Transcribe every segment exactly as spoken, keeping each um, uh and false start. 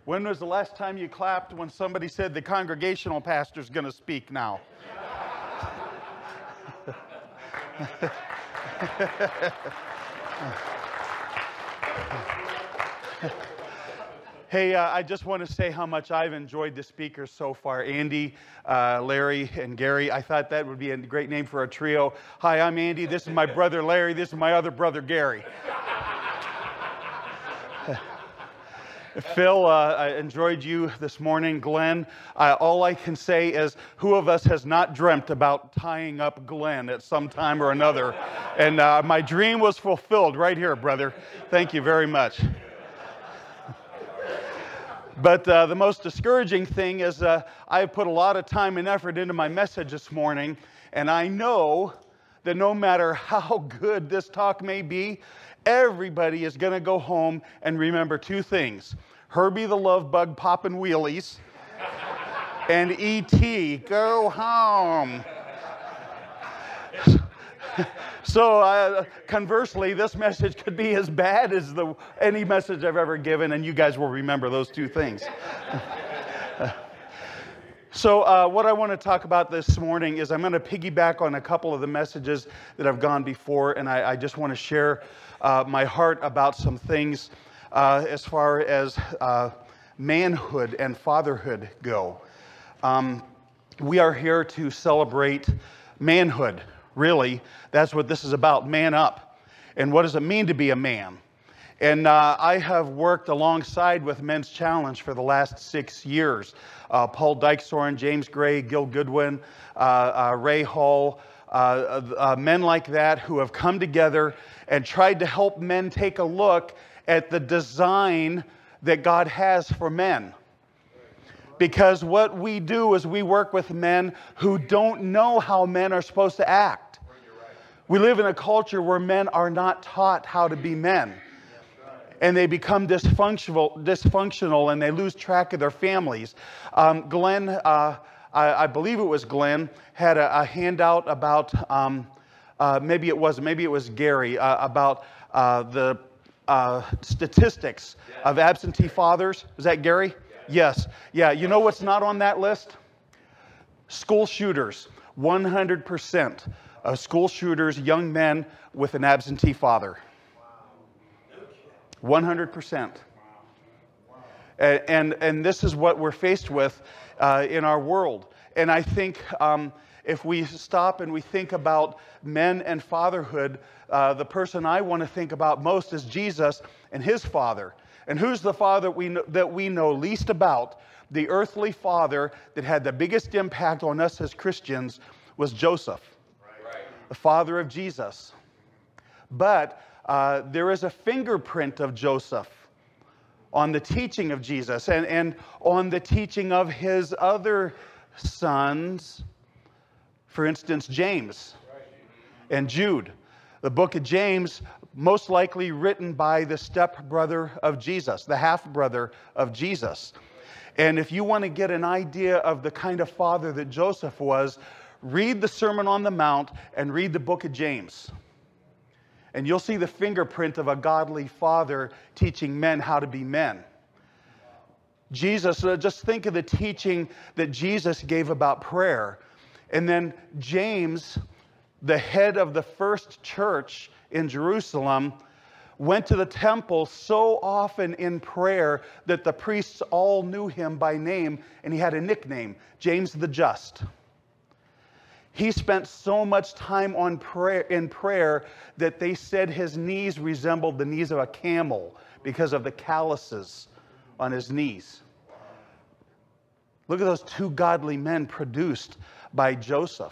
When was the last time you clapped when somebody said the congregational pastor's going to speak now? Hey, uh, I just want to say how much I've enjoyed the speakers so far. Andy, uh, Larry, and Gary. I thought that would be a great name for a trio. Hi, I'm Andy. This is my brother Larry. This is my other brother Gary. Phil, uh, I enjoyed you this morning. Glenn, uh, all I can say is who of us has not dreamt about tying up Glenn at some time or another? And uh, my dream was fulfilled right here, brother. Thank you very much. But uh, the most discouraging thing is uh, I put a lot of time and effort into my message this morning, and I know that no matter how good this talk may be, everybody is going to go home and remember two things. Herbie the Love Bug popping wheelies and E T go home. So uh, conversely, this message could be as bad as the, any message I've ever given, and you guys will remember those two things. So uh, what I want to talk about this morning is I'm going to piggyback on a couple of the messages that have gone before, and I, I just want to share uh, my heart about some things uh, as far as uh, manhood and fatherhood go. Um, we are here to celebrate manhood. Really, that's what this is about, man up. And what does it mean to be a man? And uh, I have worked alongside with Men's Challenge for the last six years. Uh, Paul Dykesorn, James Gray, Gil Goodwin, uh, uh, Ray Hall, uh, uh, men like that who have come together and tried to help men take a look at the design that God has for men. Because what we do is we work with men who don't know how men are supposed to act. We live in a culture where men are not taught how to be men. And they become dysfunctional, dysfunctional and they lose track of their families. Um, Glenn, uh, I, I believe it was Glenn, had a, a handout about, um, uh, maybe it wasn't, maybe it was Gary, uh, about uh, the uh, statistics of absentee fathers. Was that Gary? Yes. Yeah, you know what's not on that list? School shooters. one hundred percent of school shooters, young men with an absentee father. one hundred percent. And, and, and this is what we're faced with uh, in our world. And I think um, if we stop and we think about men and fatherhood, uh, the person I want to think about most is Jesus and his father. And who's the father we know, that we know least about? The earthly father that had the biggest impact on us as Christians was Joseph, right. The father of Jesus. But uh, there is a fingerprint of Joseph on the teaching of Jesus and, and on the teaching of his other sons, for instance, James and Jude. The book of James, most likely written by the stepbrother of Jesus, the half-brother of Jesus. And if you want to get an idea of the kind of father that Joseph was, read the Sermon on the Mount and read the book of James. And you'll see the fingerprint of a godly father teaching men how to be men. Jesus, uh, just think of the teaching that Jesus gave about prayer. And then James, the head of the first church in Jerusalem, went to the temple so often in prayer that the priests all knew him by name, and he had a nickname, James the Just. He spent so much time on prayer, in prayer that they said his knees resembled the knees of a camel because of the calluses on his knees. Look at those two godly men produced by Joseph.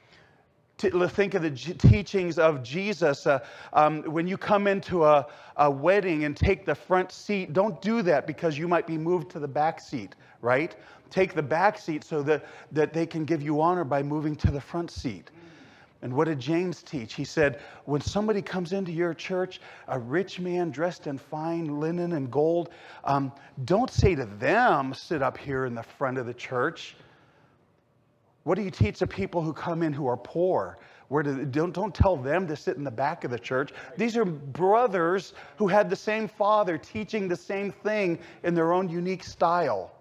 Think of the teachings of Jesus. Uh, um, when you come into a, a wedding and take the front seat, don't do that because you might be moved to the back seat, right? Take the back seat so that, that they can give you honor by moving to the front seat. And what did James teach? He said, when somebody comes into your church, a rich man dressed in fine linen and gold, um, don't say to them, sit up here in the front of the church. What do you teach the people who come in who are poor? Where do they, don't, don't tell them to sit in the back of the church. These are brothers who had the same father teaching the same thing in their own unique style.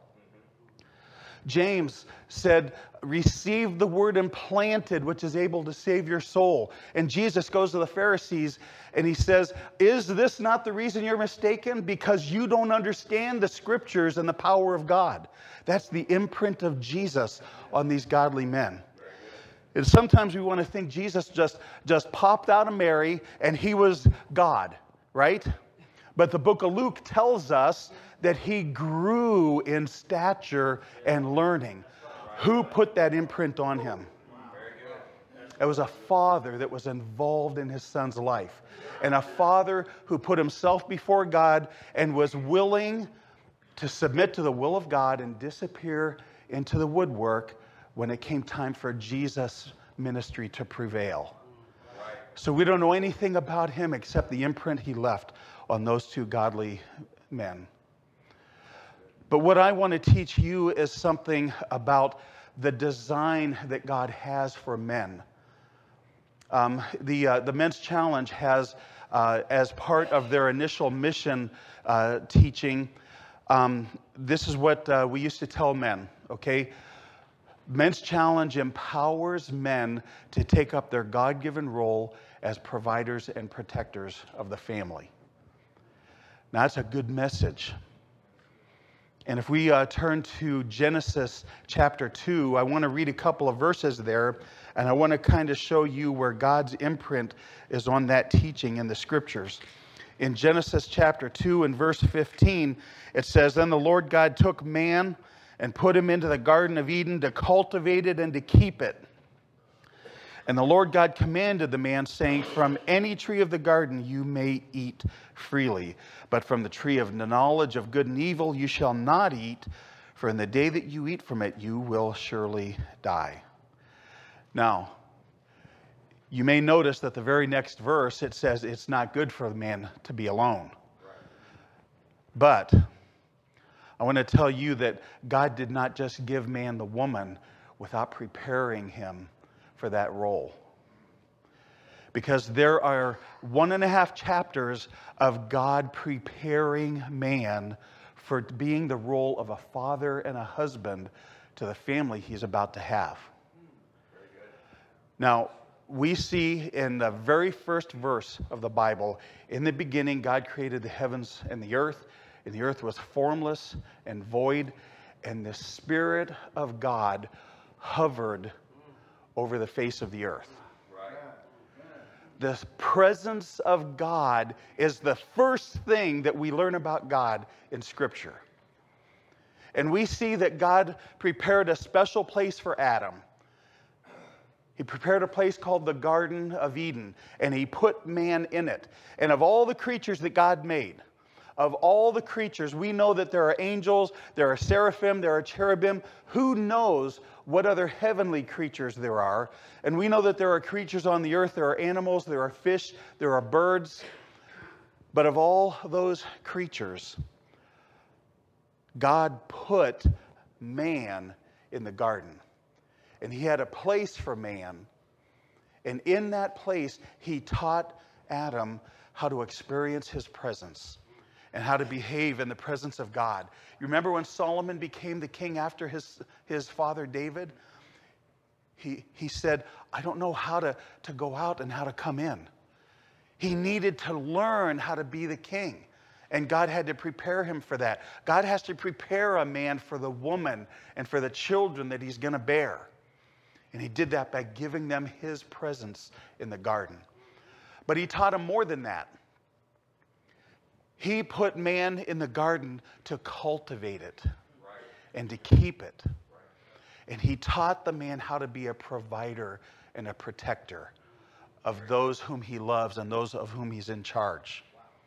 James said, receive the word implanted, which is able to save your soul. And Jesus goes to the Pharisees and he says, is this not the reason you're mistaken? Because you don't understand the scriptures and the power of God. That's the imprint of Jesus on these godly men. And sometimes we want to think Jesus just, just popped out of Mary and he was God, right? But the book of Luke tells us that he grew in stature and learning. Who put that imprint on him? It was a father that was involved in his son's life. And a father who put himself before God and was willing to submit to the will of God and disappear into the woodwork when it came time for Jesus' ministry to prevail. So we don't know anything about him except the imprint he left on those two godly men. But what I want to teach you is something about the design that God has for men. Um, the, uh, the Men's Challenge has, uh, as part of their initial mission uh, teaching, um, this is what uh, we used to tell men, okay? Men's Challenge empowers men to take up their God-given role as providers and protectors of the family. Now, that's a good message. And if we uh, turn to Genesis chapter two, I want to read a couple of verses there, and I want to kind of show you where God's imprint is on that teaching in the scriptures. In Genesis chapter two and verse fifteen, it says, then the Lord God took man and put him into the Garden of Eden to cultivate it and to keep it. And the Lord God commanded the man, saying, from any tree of the garden you may eat freely, but from the tree of the knowledge of good and evil you shall not eat, for in the day that you eat from it you will surely die. Now, you may notice that the very next verse, it says it's not good for the man to be alone. But I want to tell you that God did not just give man the woman without preparing him for that role. Because there are one and a half chapters of God preparing man for being the role of a father and a husband to the family he's about to have. Now, we see in the very first verse of the Bible, in the beginning, God created the heavens and the earth, and the earth was formless and void, and the Spirit of God hovered over the face of the earth. Right. The presence of God is the first thing that we learn about God in Scripture. And we see that God prepared a special place for Adam. He prepared a place called the Garden of Eden, and he put man in it. And of all the creatures that God made, of all the creatures, we know that there are angels, there are seraphim, there are cherubim. Who knows what other heavenly creatures there are? And we know that there are creatures on the earth, there are animals, there are fish, there are birds. But of all those creatures, God put man in the garden. And he had a place for man. And in that place, he taught Adam how to experience his presence and how to behave in the presence of God. You remember when Solomon became the king after his, his father David? He, he said, I don't know how to, to go out and how to come in. He needed to learn how to be the king. And God had to prepare him for that. God has to prepare a man for the woman and for the children that he's going to bear. And he did that by giving them his presence in the garden. But he taught him more than that. He put man in the garden to cultivate it and to keep it. And he taught the man how to be a provider and a protector of those whom he loves and those of whom he's in charge.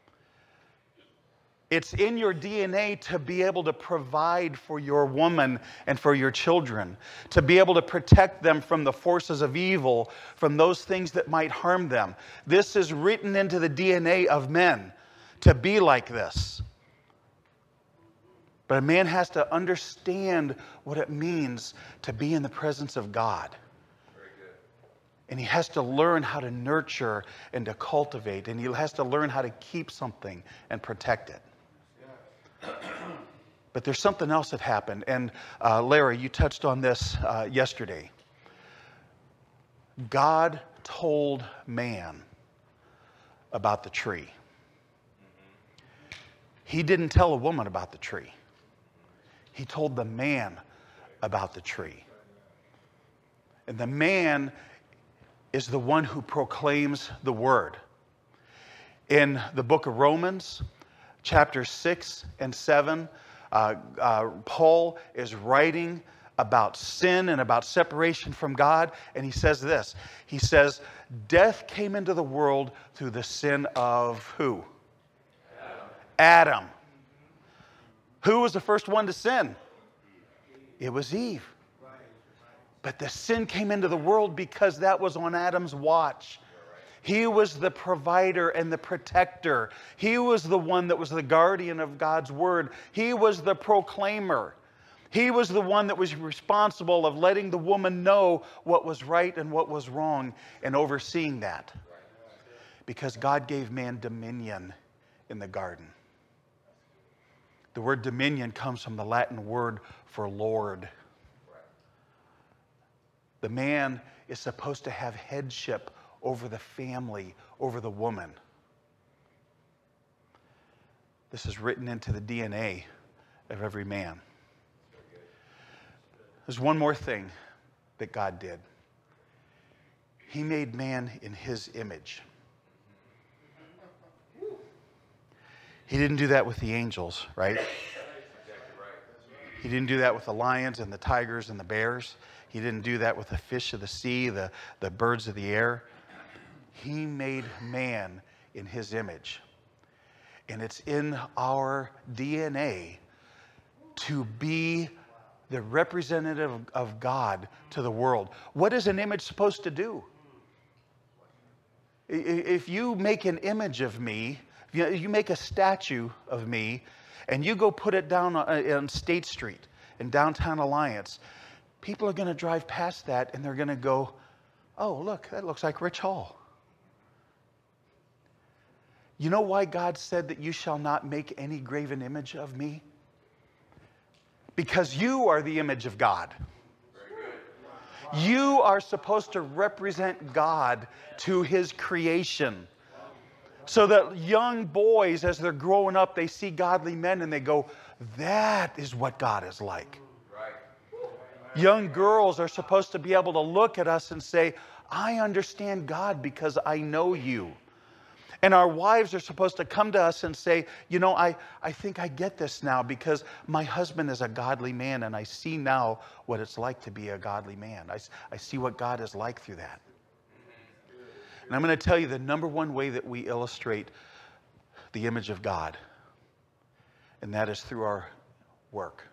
It's in your D N A to be able to provide for your woman and for your children, to be able to protect them from the forces of evil, from those things that might harm them. This is written into the D N A of men, to be like this. But a man has to understand what it means to be in the presence of God. Very good. And he has to learn how to nurture and to cultivate. And he has to learn how to keep something and protect it. But there's something else that happened. And uh, Larry, you touched on this uh, yesterday. God told man about the tree. He didn't tell a woman about the tree. He told the man about the tree. And the man is the one who proclaims the word. In the book of Romans, chapter six and seven, uh, uh, Paul is writing about sin and about separation from God, and he says this. He says, death came into the world through the sin of who? Adam. Adam. Who was the first one to sin? It was Eve. But the sin came into the world because that was on Adam's watch. He was the provider and the protector. He was the one that was the guardian of God's word. He was the proclaimer. He was the one that was responsible of letting the woman know what was right and what was wrong and overseeing that. Because God gave man dominion in the garden. The word dominion comes from the Latin word for Lord. The man is supposed to have headship over the family, over the woman. This is written into the D N A of every man. There's one more thing that God did. He made man in his image. He didn't do that with the angels, right? He didn't do that with the lions and the tigers and the bears. He didn't do that with the fish of the sea, the, the birds of the air. He made man in his image. And it's in our D N A to be the representative of God to the world. What is an image supposed to do? If you make an image of me, if you make a statue of me, and you go put it down on State Street in downtown Alliance, people are going to drive past that and they're going to go, oh, look, that looks like Rich Hall. You know why God said that you shall not make any graven image of me? Because you are the image of God. You are supposed to represent God to his creation. So that young boys, as they're growing up, they see godly men and they go, that is what God is like. Young girls are supposed to be able to look at us and say, I understand God because I know you. And our wives are supposed to come to us and say, you know, I, I think I get this now because my husband is a godly man and I see now what it's like to be a godly man. I, I see what God is like through that. And I'm going to tell you the number one way that we illustrate the image of God, and that is through our work,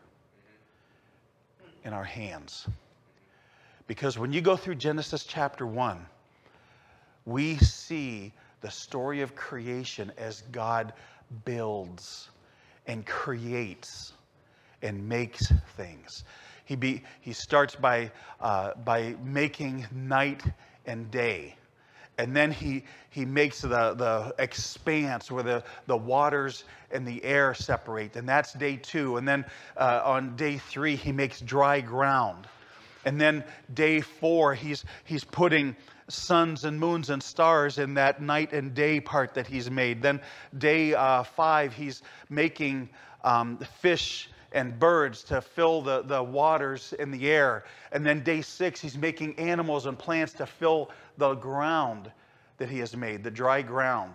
in our hands. Because when you go through Genesis chapter one, we see the story of creation as God builds and creates and makes things. He, be, he starts by, uh, by making night and day. And then he, he makes the, the expanse where the, the waters and the air separate. And that's day two. And then uh, on day three, he makes dry ground. And then day four, he's, he's putting suns and moons and stars in that night and day part that he's made. Then day uh, five, he's making um, fish and birds to fill the, the waters in the air. And then day six, he's making animals and plants to fill the ground that he has made, the dry ground.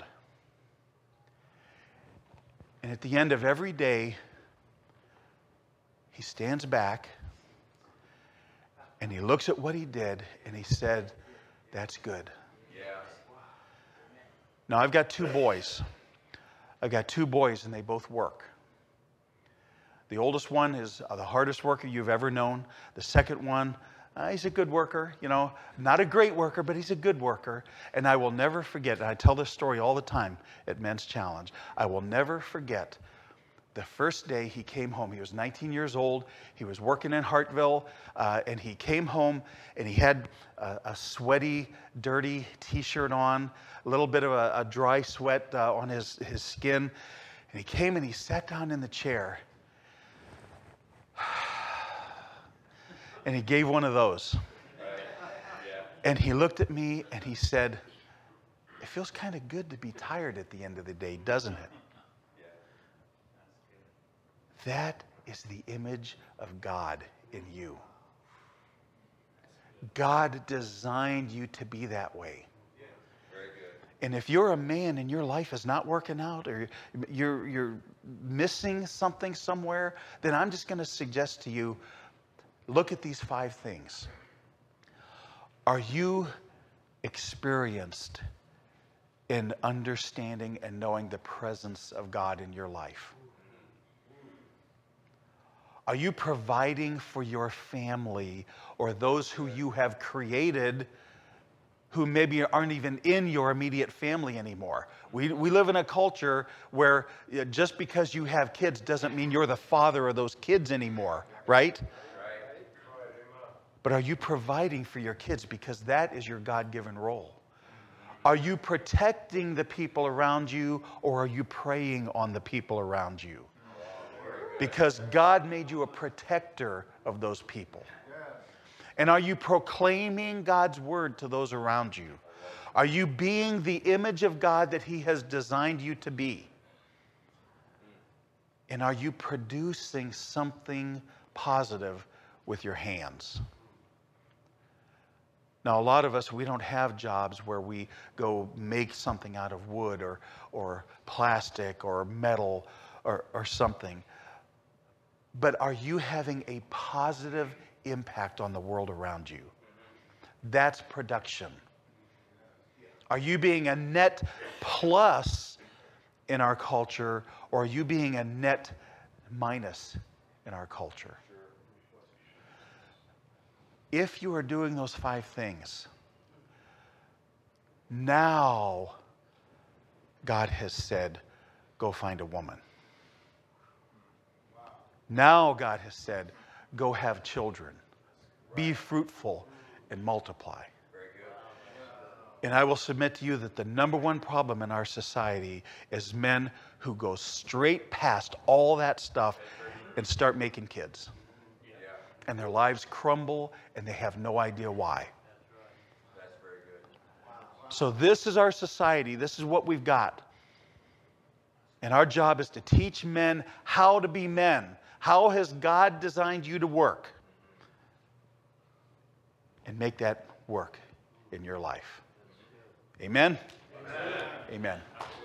And at the end of every day, he stands back and he looks at what he did and he said, that's good. Yeah. Now, I've got two boys. I've got two boys and they both work. The oldest one is the hardest worker you've ever known. The second one, uh, he's a good worker, you know, not a great worker, but he's a good worker. And I will never forget, and I tell this story all the time at Men's Challenge, I will never forget the first day he came home, he was nineteen years old, he was working in Hartville, uh, and he came home and he had a, a sweaty, dirty t-shirt on, a little bit of a, a dry sweat uh, on his, his skin. And he came and he sat down in the chair. And he gave one of those. And he looked at me and he said, "It feels kind of good to be tired at the end of the day, doesn't it?" That is the image of God in you. God designed you to be that way. And if you're a man and your life is not working out, or you're, you're missing something somewhere, then I'm just going to suggest to you, look at these five things. Are you experienced in understanding and knowing the presence of God in your life? Are you providing for your family or those who you have created who maybe aren't even in your immediate family anymore? We, we live in a culture where just because you have kids doesn't mean you're the father of those kids anymore, right? But are you providing for your kids? Because that is your God-given role. Are you protecting the people around you, or are you preying on the people around you? Because God made you a protector of those people. And are you proclaiming God's word to those around you? Are you being the image of God that He has designed you to be? And are you producing something positive with your hands? Now, a lot of us, we don't have jobs where we go make something out of wood or, or plastic or metal or, or something. But are you having a positive impact on the world around you? That's production. Are you being a net plus in our culture, or are you being a net minus in our culture? If you are doing those five things, now God has said, go find a woman. Now God has said, go have children. Be fruitful and multiply. And I will submit to you that the number one problem in our society is men who go straight past all that stuff and start making kids. And their lives crumble and they have no idea why. So this is our society. This is what we've got. And our job is to teach men how to be men. How has God designed you to work? And make that work in your life. Amen? Amen. Amen.